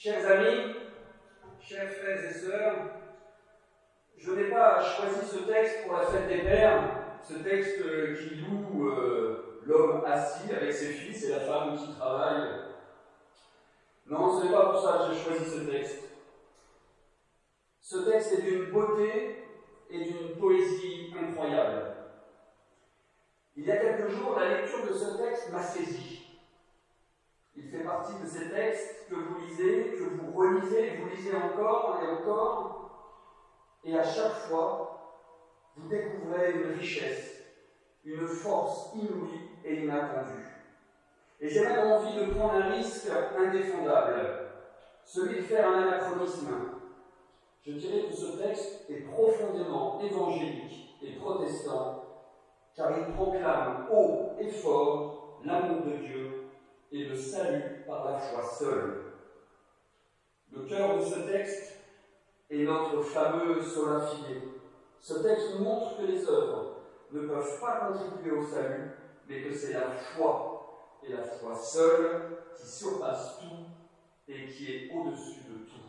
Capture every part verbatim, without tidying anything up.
Chers amis, chers frères et sœurs, je n'ai pas choisi ce texte pour la fête des pères, ce texte qui loue euh, l'homme assis avec ses fils et la femme qui travaille. Non, ce n'est pas pour ça que j'ai choisi ce texte. Ce texte est d'une beauté et d'une poésie incroyable. Il y a quelques jours, la lecture de ce texte m'a saisi. Il fait partie de ces textes que vous lisez, que vous relisez, vous lisez encore et encore, et à chaque fois, vous découvrez une richesse, une force inouïe et inattendue. Et j'ai même envie de prendre un risque indéfendable, celui de faire un anachronisme. Je dirais que ce texte est profondément évangélique et protestant, car il proclame haut et fort l'amour de Dieu et le salut par la foi seule. Le cœur de ce texte est notre fameux sola fide. Ce texte nous montre que les œuvres ne peuvent pas contribuer au salut, mais que c'est la foi, et la foi seule, qui surpasse tout et qui est au-dessus de tout.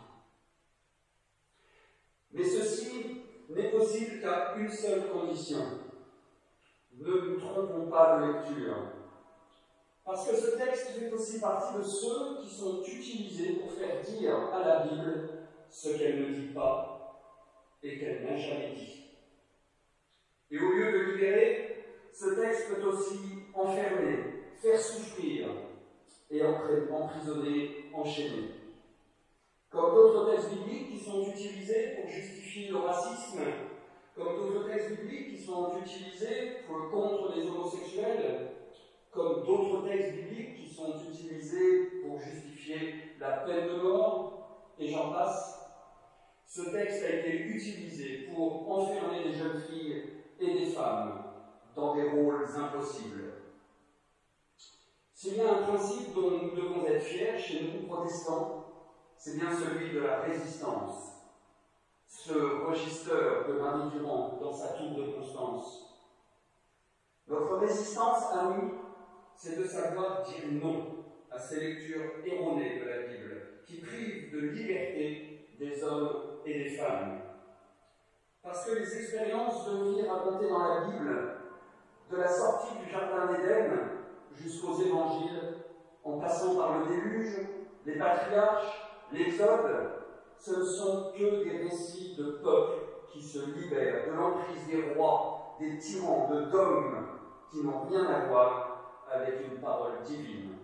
Mais ceci n'est possible qu'à une seule condition. Ne nous trompons pas de lecture. Parce que ce texte fait aussi partie de ceux qui sont utilisés pour faire dire à la Bible ce qu'elle ne dit pas et qu'elle n'a jamais dit. Et au lieu de libérer, ce texte peut aussi enfermer, faire souffrir et emprisonner, enchaîner. Comme d'autres textes bibliques qui sont utilisés pour justifier le racisme, comme d'autres textes bibliques qui sont utilisés pour, contre les homosexuels, comme d'autres textes bibliques qui sont utilisés pour justifier la peine de mort, et j'en passe. Ce texte a été utilisé pour enfermer des jeunes filles et des femmes dans des rôles impossibles. S'il y a un principe dont nous devons être fiers chez nous, protestants, c'est bien celui de la résistance. Ce registeur de Marie Durand dans sa tour de Constance. Notre résistance à nous, c'est de savoir dire non à ces lectures erronées de la Bible, qui privent de liberté des hommes et des femmes. Parce que les expériences de vie racontées dans la Bible, de la sortie du Jardin d'Éden jusqu'aux évangiles, en passant par le déluge, les patriarches, l'Exode, ce ne sont que des récits de peuples qui se libèrent de l'emprise des rois, des tyrans, de dogmes qui n'ont rien à voir avec une parole divine.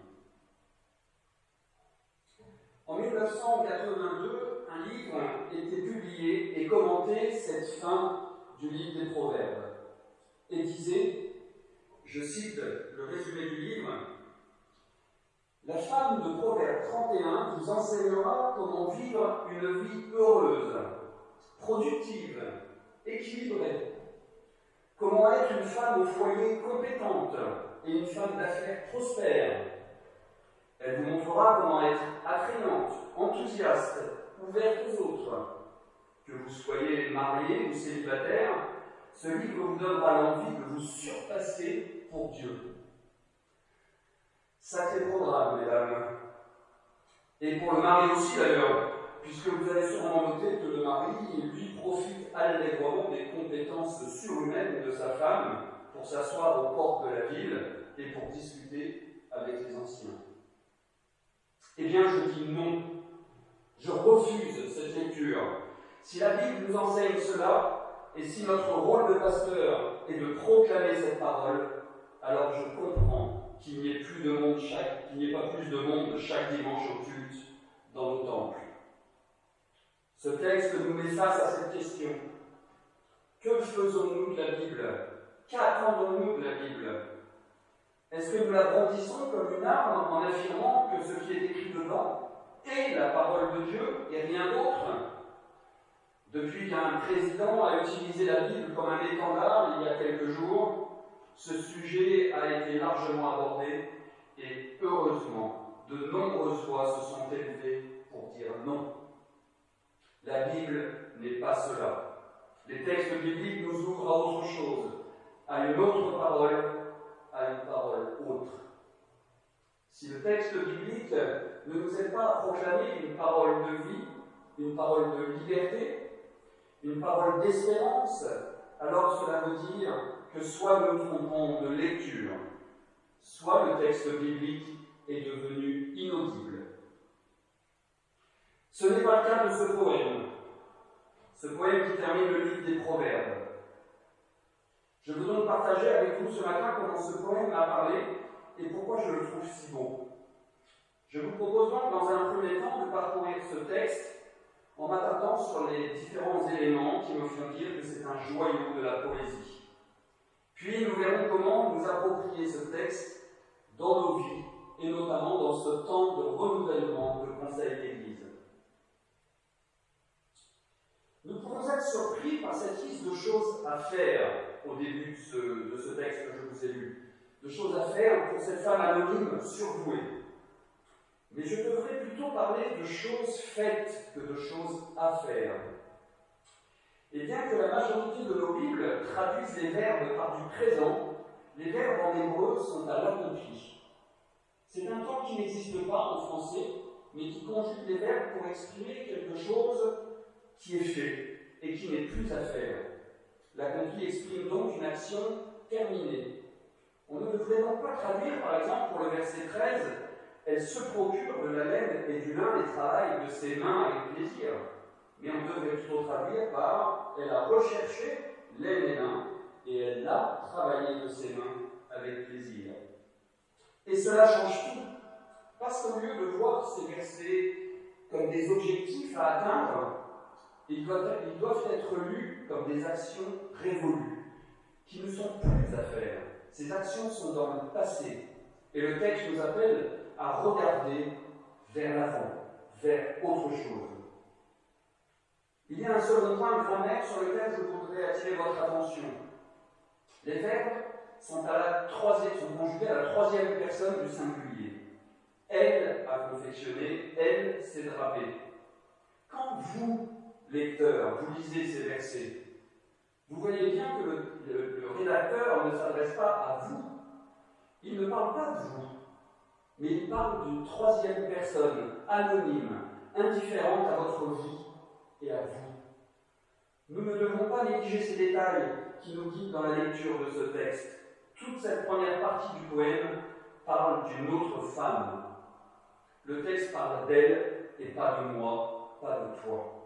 En mille neuf cent quatre-vingt-deux, un livre était publié et commentait cette fin du livre des Proverbes et disait, je cite le résumé du livre, « La femme de Proverbe trente et un vous enseignera comment vivre une vie heureuse, productive, équilibrée, comment être une femme au foyer compétente et une femme d'affaires prospère. Elle vous montrera comment être attrayante, enthousiaste, ouverte aux autres. Que vous soyez marié ou célibataire, ce livre vous donnera l'envie de vous surpasser pour Dieu. » Sacré programme, mesdames. Et pour le mari aussi, d'ailleurs, puisque vous avez sûrement noté que le mari, lui, profite allègrement des compétences surhumaines de sa femme pour s'asseoir aux portes de la ville et pour discuter avec les anciens. Eh bien, je dis non. Je refuse cette lecture. Si la Bible nous enseigne cela, et si notre rôle de pasteur est de proclamer cette parole, alors je comprends qu'il n'y ait plus de monde chaque, qu'il n'y ait pas plus de monde chaque dimanche au culte dans nos temples. Ce texte nous met face à cette question. Que faisons-nous de la Bible? Qu'attendons-nous de la Bible? Est-ce que nous la brandissons comme une arme en affirmant que ce qui est écrit dedans est la parole de Dieu et rien d'autre? Depuis qu'un président a utilisé la Bible comme un étendard il y a quelques jours, ce sujet a été largement abordé et heureusement, de nombreuses voix se sont élevées pour dire non. La Bible n'est pas cela. Les textes bibliques nous ouvrent à autre chose, à une autre parole, à une parole autre. Si le texte biblique ne nous aide pas à proclamer une parole de vie, une parole de liberté, une parole d'espérance, alors cela veut dire que soit nous nous trompons de lecture, soit le texte biblique est devenu inaudible. Ce n'est pas le cas de ce poème, ce poème qui termine le livre des Proverbes. Je veux donc partager avec vous ce matin comment ce poème m'a parlé et pourquoi je le trouve si beau. Je vous propose donc dans un premier temps de parcourir ce texte en m'attardant sur les différents éléments qui me font dire que c'est un joyau de la poésie. Puis nous verrons comment nous approprier ce texte dans nos vies, et notamment dans ce temps de renouvellement de Conseil d'Église. Nous pouvons être surpris par cette liste de choses à faire au début de ce, de ce texte que je vous ai lu, de choses à faire pour cette femme anonyme surdouée. Mais je devrais plutôt parler de choses faites que de choses à faire. Et bien que la majorité de nos Bibles traduisent les verbes par du présent, les verbes en hébreu sont à l'accompli. C'est un temps qui n'existe pas en français, mais qui conjugue les verbes pour exprimer quelque chose qui est fait et qui n'est plus à faire. L'accompli exprime donc une action terminée. On ne devrait donc pas traduire, par exemple, pour le verset treize, elle se procure de la laine et du lin et travaille de ses mains avec plaisir. Mais on devrait plutôt traduire par elle a recherché laine et lin et elle l'a travaillé de ses mains avec plaisir. Et cela change tout, parce qu'au lieu de voir ces versets comme des objectifs à atteindre, ils doivent, ils doivent être lus comme des actions révolues, qui ne sont plus à faire. Ces actions sont dans le passé, et le texte nous appelle à regarder vers l'avant, vers autre chose. Il y a un second point de grammaire sur lequel je voudrais attirer votre attention. Les verbes sont, à la troisième, sont conjugués à la troisième personne du singulier. Elle a confectionné, elle s'est drapée. Quand vous, lecteur, vous lisez ces versets, vous voyez bien que le, le, le rédacteur ne s'adresse pas à vous. Il ne parle pas de vous, mais il parle d'une troisième personne, anonyme, indifférente à votre vie et à vous. Nous ne devons pas négliger ces détails qui nous guident dans la lecture de ce texte. Toute cette première partie du poème parle d'une autre femme. Le texte parle d'elle et pas de moi, pas de toi.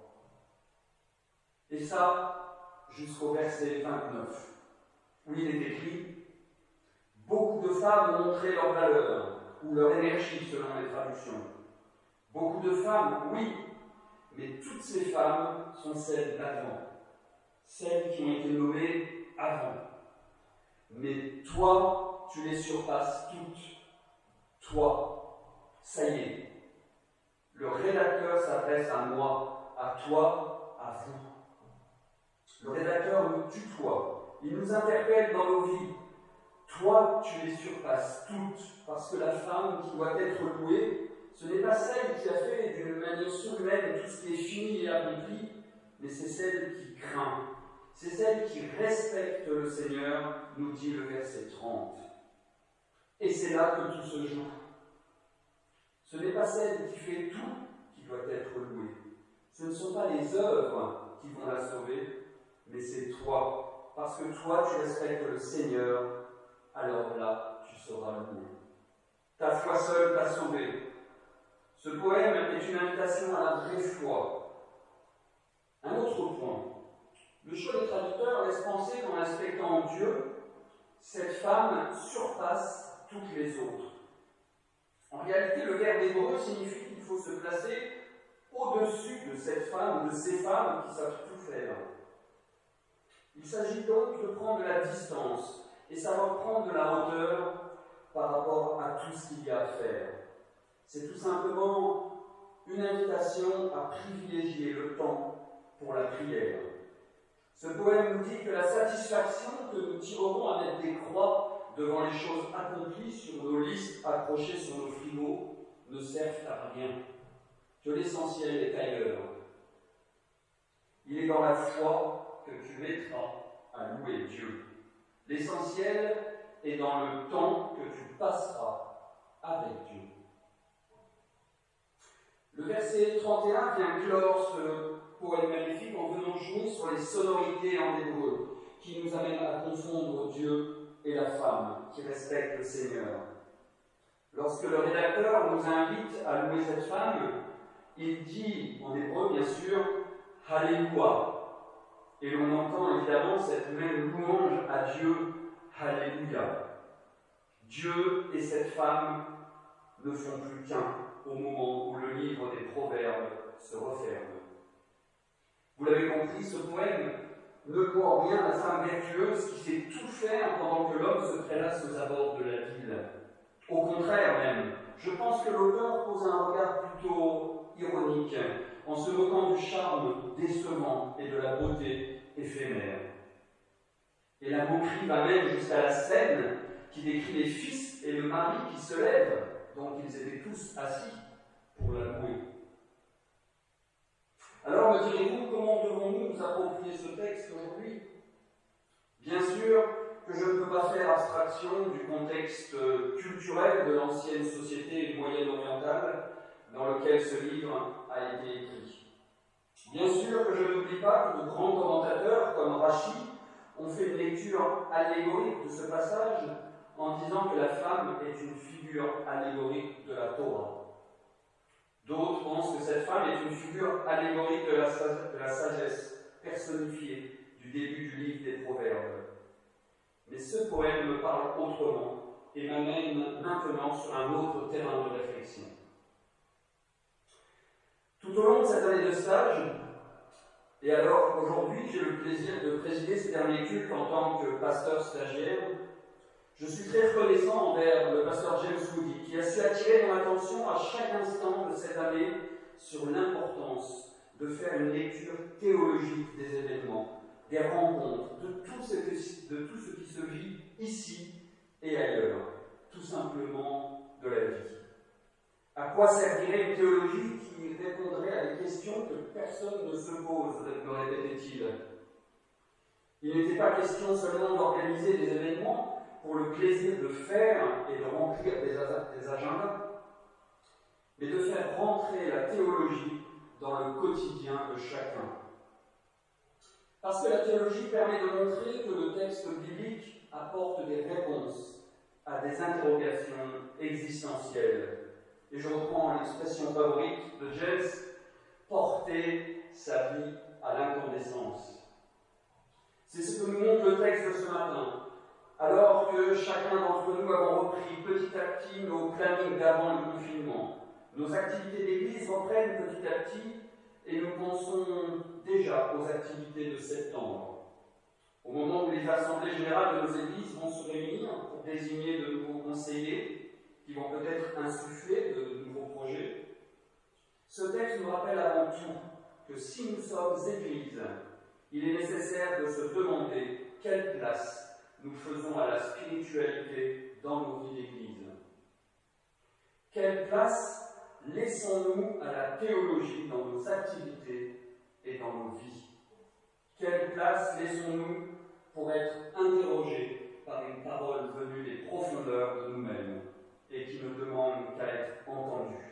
Et ça, jusqu'au verset vingt-neuf, où il est écrit « Beaucoup de femmes ont montré leur valeur, ou leur énergie selon les traductions. Beaucoup de femmes, oui, mais toutes ces femmes sont celles d'avant, celles qui ont été nommées avant. Mais toi, tu les surpasses toutes. Toi, ça y est. Le rédacteur s'adresse à moi, à toi, à vous. Le rédacteur nous tutoie. Il nous interpelle dans nos vies. Toi, tu les surpasses toutes, parce que la femme qui doit être louée, ce n'est pas celle qui a fait d'une manière surhumaine tout ce qui est fini et accompli, mais c'est celle qui craint. C'est celle qui respecte le Seigneur, nous dit le verset trente. Et c'est là que tout se joue. Ce n'est pas celle qui fait tout qui doit être louée. Ce ne sont pas les œuvres qui vont la sauver, mais c'est toi. Parce que toi, tu respectes le Seigneur, alors là, tu seras loué. Ta foi seule t'a sauvé. Ce poème est une invitation à la vraie foi. Un autre point. Le choix des traducteurs laisse penser qu'en respectant Dieu, cette femme surpasse toutes les autres. En réalité, le verbe hébreu signifie qu'il faut se placer au-dessus de cette femme ou de ces femmes qui savent tout faire. Il s'agit donc de prendre de la distance et savoir prendre de la hauteur par rapport à tout ce qu'il y a à faire. C'est tout simplement une invitation à privilégier le temps pour la prière. Ce poème nous dit que la satisfaction que nous tirerons à mettre des croix devant les choses accomplies sur nos listes accrochées sur nos frigos ne servent à rien, que l'essentiel est ailleurs. Il est dans la foi que tu mettras à louer Dieu. L'essentiel est dans le temps que tu passeras avec Dieu. Le verset trente et un vient clore ce poème magnifique en venant jouer sur les sonorités en hébreu qui nous amènent à confondre Dieu et la femme qui respecte le Seigneur. Lorsque le rédacteur nous invite à louer cette femme, il dit en hébreu bien sûr « Alléluia ». Et l'on entend évidemment cette même louange à Dieu « Alléluia ». Dieu et cette femme ne font plus qu'un au moment où le livre des Proverbes se referme. Vous l'avez compris, ce poème ne voit en rien la femme vertueuse qui sait tout faire pendant que l'homme se prélasse aux abords de la ville. Au contraire même, je pense que l'auteur pose un regard plutôt ironique en se moquant du charme décevant et de la beauté éphémère. Et la moquerie va même jusqu'à la scène qui décrit les fils et le mari qui se lèvent, donc ils étaient tous assis pour la louer. Alors me direz-vous, comment devons-nous nous approprier ce texte aujourd'hui? Bien sûr que je ne peux pas faire abstraction du contexte culturel de l'ancienne société moyenne-orientale dans lequel ce livre a été écrit. Bien sûr que je n'oublie pas que de grands commentateurs comme Rachi ont fait une lecture allégorique de ce passage en disant que la femme est une figure allégorique de la Torah. D'autres pensent que cette femme est une figure allégorique de la, de la sagesse personnifiée du début du livre des Proverbes. Mais ce poème me parle autrement et m'amène maintenant sur un autre terrain de réflexion. Tout au long de cette année de stage, et alors qu'aujourd'hui j'ai le plaisir de présider ce dernier culte en tant que pasteur stagiaire, je suis très reconnaissant envers le pasteur James Moody qui a su attirer mon attention à chaque instant de cette année sur l'importance de faire une lecture théologique des événements, des rencontres, de tout ce qui, de tout ce qui se vit ici et ailleurs, tout simplement de la vie. À quoi servirait une théologie qui répondrait à des questions que personne ne se pose, me répétait-il. Il n'était pas question seulement d'organiser des événements pour le plaisir de faire et de remplir des, des agendas, mais de faire rentrer la théologie dans le quotidien de chacun. Parce que la théologie permet de montrer que le texte biblique apporte des réponses à des interrogations existentielles. Et je reprends l'expression favorite de James, porter sa vie à l'incandescence. C'est ce que nous montre le texte de ce matin. Alors que chacun d'entre nous avons repris petit à petit nos plannings d'avant le confinement, nos activités d'église reprennent petit à petit et nous pensons déjà aux activités de septembre. Au moment où les assemblées générales de nos églises vont se réunir pour désigner de nouveaux conseillers qui vont peut-être insuffler de nouveaux projets, ce texte nous rappelle avant tout que si nous sommes église, il est nécessaire de se demander quelle place nous faisons à la spiritualité dans nos vies d'église. Quelle place laissons-nous à la théologie dans nos activités et dans nos vies? Quelle place laissons-nous pour être interrogés par une parole venue des profondeurs de nous-mêmes et qui ne demande qu'à être entendue?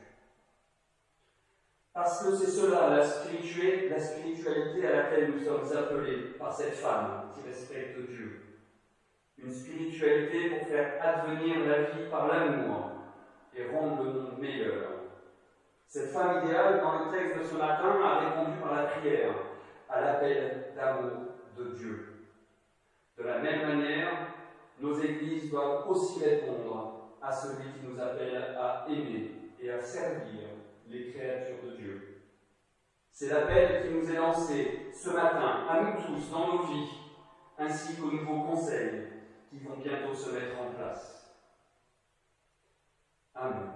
Parce que c'est cela, la spiritualité, la spiritualité à laquelle nous sommes appelés par cette femme qui respecte Dieu. Une spiritualité pour faire advenir la vie par l'amour et rendre le monde meilleur. Cette femme idéale, dans le texte de ce matin, a répondu par la prière à l'appel d'amour de Dieu. De la même manière, nos églises doivent aussi répondre à celui qui nous appelle à aimer et à servir les créatures de Dieu. C'est l'appel qui nous est lancé ce matin, à nous tous, dans nos vies, ainsi qu'aux nouveaux conseils qui vont bientôt se mettre en place. Amen.